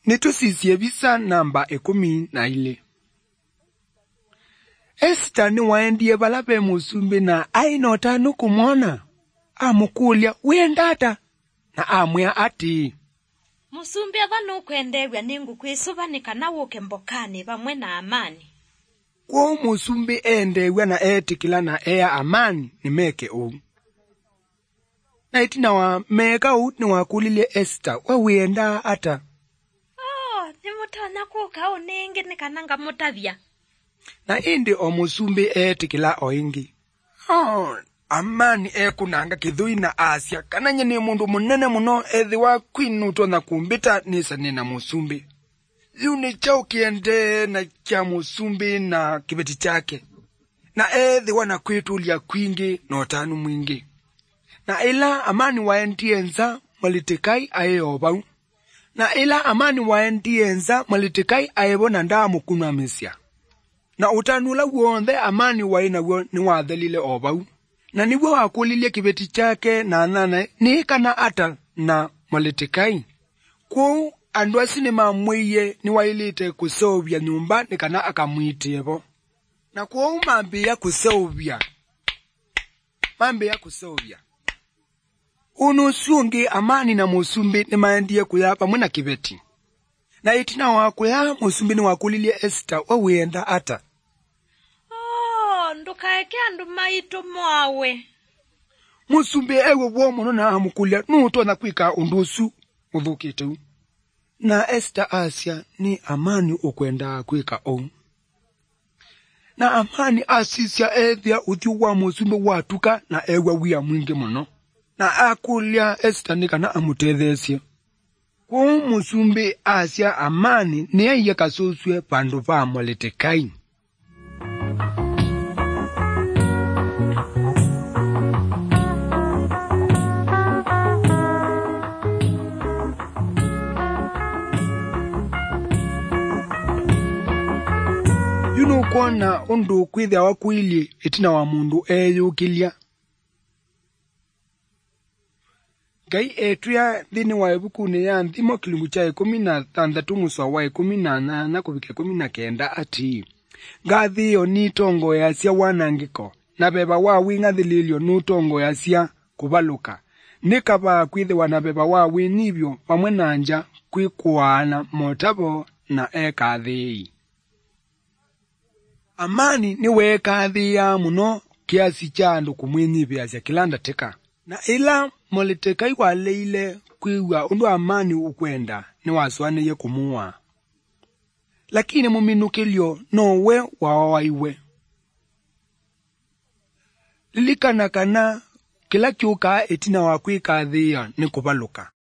Nitusisiye bisa namba 12. Esta ni waendie balabe musumbi na ainota nukumona. Amukulya wendata na amwya ati. Musumbi abanu kwendewa ningu kwisubanika na woke mbokani bamwe na amani. Kwa musumbi endewa na etikila na ea amani ni meke u. Na itina wa meka u ni wakulile Esta wa wenda ata. Ni mutana kuka uningi ni kananga mutabya. Na indi o musumbi etikila oingi. Amani kunanga kithui na Asia kananye ni mundu munene muno ethi wa kwinuto na kumbita nisa nina musumbi. Yuni chao kiende na kia musumbi na kibeti chake. Na ethi wana kwitulia kwingi na otanu mwingi. Na ila amani waentienza malitekai ae obau. Na ila amani waentienza malitekai aebo na ndamu kuna mesia. Na utanula uonde amani waina ni wadhalile obau. Na niwe wakulilie kibeti chake na nana ni kana ata na malitekai. Kwa anduasi ni mamweye ni wailite kusovya nyumba ni kana akamuitiebo. Na kwa mambi ya kusovya. Mambi ya kusovya. Unusungi amani na musumbi ni maendia kuyapa mwena kibeti. Na itina wakuya musumbi ni wakulilie Esta wa wenda ata. Ndukaekea ndumaito mwawe. Musumbi ewe womono na amukulia nuto na kwika undusu udhukite. Na Esta Asia ni amani ukwenda kwika o. Na amani asisia ethia utiwa musumbi watuka na ewe wia mwingi mono. Na akulia Esta ni kana amutethesia. Kwa musumbi Asia amani ni eye kasuswe pandu pa Molitekai. Kona undu kwithia wakuilie itina wa mundu eyukilia. Ngai etuya thini wa ibukuni ya nthimo kilungu cha 16 muswa wa 18 kubika 19 ati. Ngathi yo ni tongo ya cia wanangiko na beba wa winga thililio nu tongo ya cia kubaluka. Nikaba kwithiwa na beba wa winibyo pamwe na nja kwikuana motabo na ekathi. Amani ni weka thia muno kiasi cha andu kumwinyibia cia kilanda teka. Na ila Molitekai waleile kwiwa undu amani ukwenda ni waswaniye kumuwa. Lakini muminukilio nowe wawaiwe. Lilikana kana kila kiuka etina wakwika thia ni kubaluka.